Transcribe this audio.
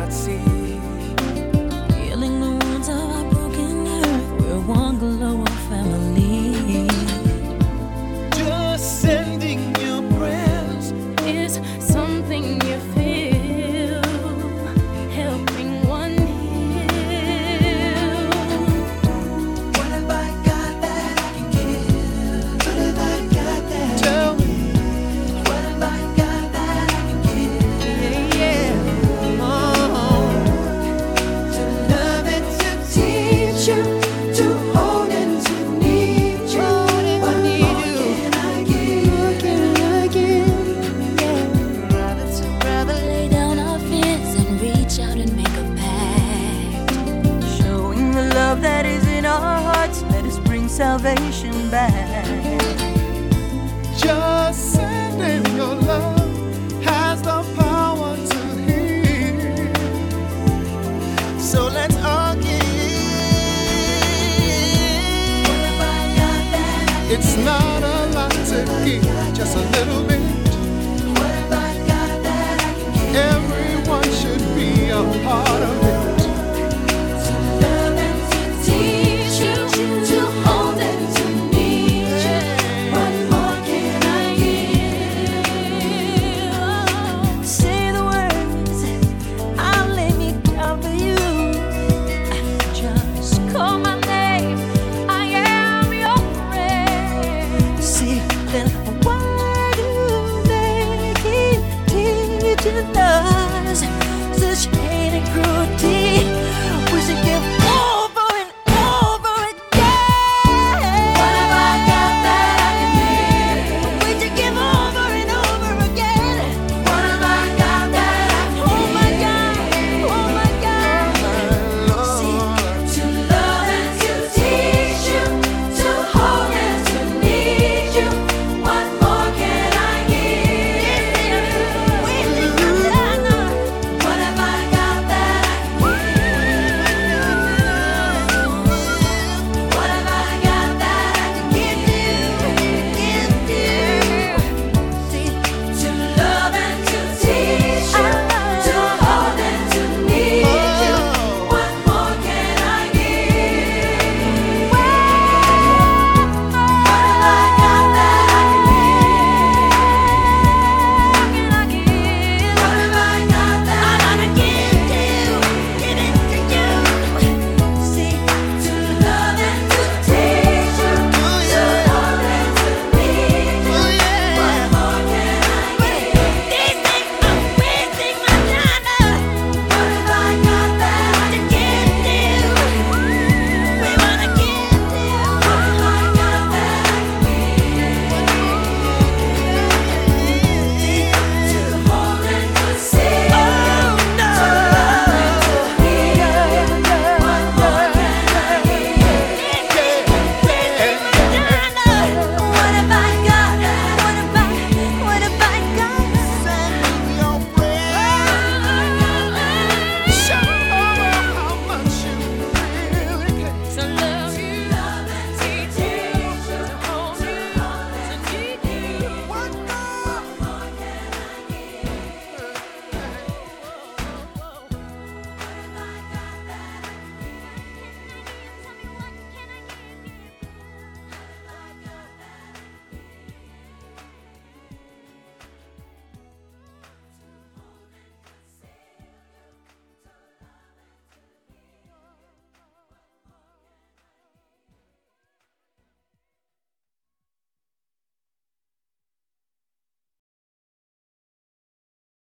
see. Healing the wounds of our broken earth. We're one global family. Just sending you prayers Is something you feel, helping one heal. What have I got that I can give? What have I got that? tell me. What have I got that I can give? Yeah. Oh. To love and to teach you, to hold and to need you. What more can I give? What can I give? Rather lay down our fears and reach out and make a pact, showing the love that is in our hearts. Let us bring salvation back. Just sending your love has the power to heal. So let's all give. What have I got that I can It's not a lot to give, just a little bit. What have I got that I can give? Everyone should be a part of it. To love and to teach you, to hold and to need you. What more can I give? Say the words, I'll lay me down for you. Just call my name, I am your friend. See, then why do they keep teaching us such hate and cruelty? We should give